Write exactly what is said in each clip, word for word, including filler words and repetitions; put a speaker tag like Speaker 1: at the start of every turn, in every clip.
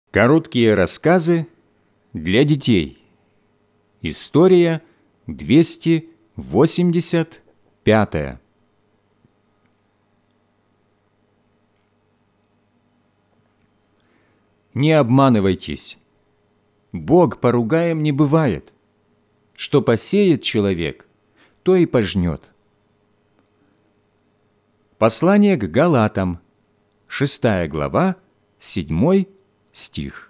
Speaker 1: Короткие рассказы для детей. История двести восемьдесят пятая. Не обманывайтесь. Бог поругаем не бывает. Что посеет человек, то и пожнет. Послание к Галатам, шестая глава, седьмой стих.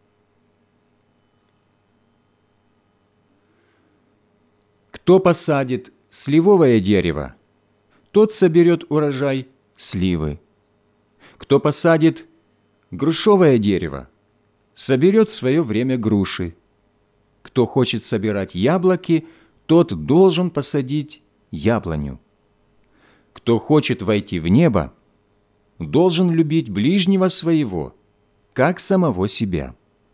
Speaker 1: Кто посадит сливовое дерево, тот соберет урожай сливы. Кто посадит грушевое дерево, соберет в свое время груши. Кто хочет собирать яблоки, тот должен посадить яблоню. Кто хочет войти в небо, должен любить ближнего своего, как самого себя.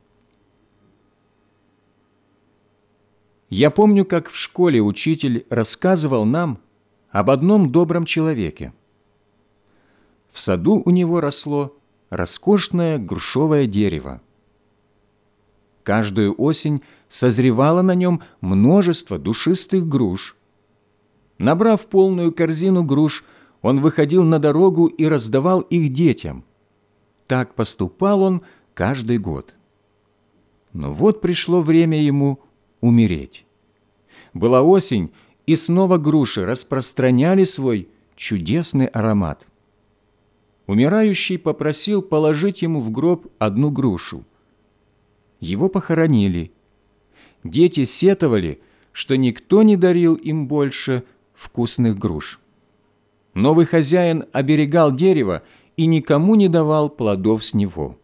Speaker 1: Я помню, как в школе учитель рассказывал нам об одном добром человеке. В саду у него росло роскошное грушевое дерево. Каждую осень созревало на нем множество душистых груш. Набрав полную корзину груш, он выходил на дорогу и раздавал их детям. Так поступал он каждый год. Но вот пришло время ему умереть. Была осень, и снова груши распространяли свой чудесный аромат. Умирающий попросил положить ему в гроб одну грушу. Его похоронили. Дети сетовали, что никто не дарил им больше вкусных груш. Новый хозяин оберегал дерево и никому не давал плодов с него.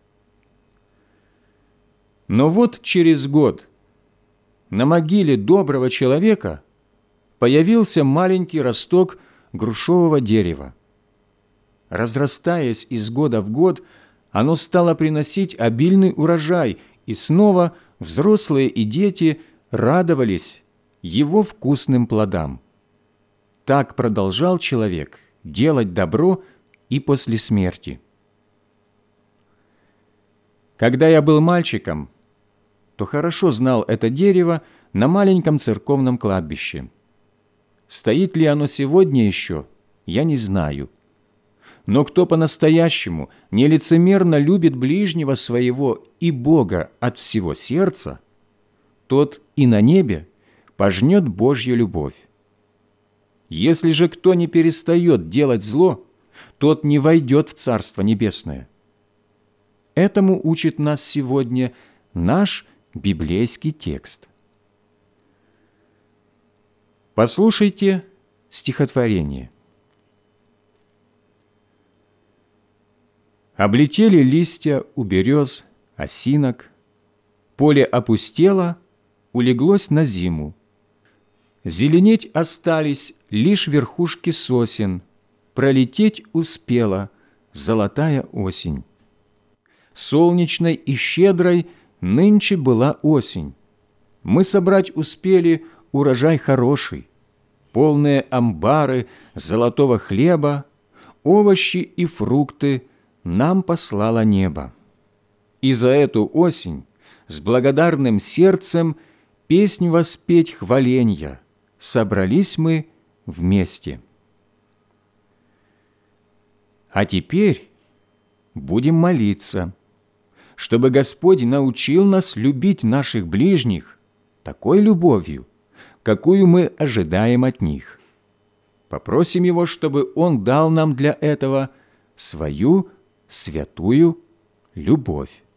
Speaker 1: Но вот через год на могиле доброго человека появился маленький росток грушевого дерева. Разрастаясь из года в год, оно стало приносить обильный урожай, и снова взрослые и дети радовались его вкусным плодам. Так продолжал человек делать добро и после смерти. Когда я был мальчиком, то хорошо знал это дерево на маленьком церковном кладбище. Стоит ли оно сегодня еще, я не знаю. Но кто по-настоящему нелицемерно любит ближнего своего и Бога от всего сердца, тот и на небе пожнет Божью любовь. Если же кто не перестает делать зло, тот не войдет в Царство Небесное. Этому учит нас сегодня наш библейский текст. Послушайте стихотворение. Облетели листья у берез, осинок, поле опустело, улеглось на зиму. Зеленеть остались лишь верхушки сосен, пролететь успела золотая осень. Солнечной и щедрой нынче была осень. Мы собрать успели урожай хороший, полные амбары золотого хлеба, овощи и фрукты нам послало небо. И за эту осень с благодарным сердцем песнь воспеть хваленья собрались мы вместе. А теперь будем молиться, чтобы Господь научил нас любить наших ближних такой любовью, какую мы ожидаем от них. Попросим Его, чтобы Он дал нам для этого свою святую любовь.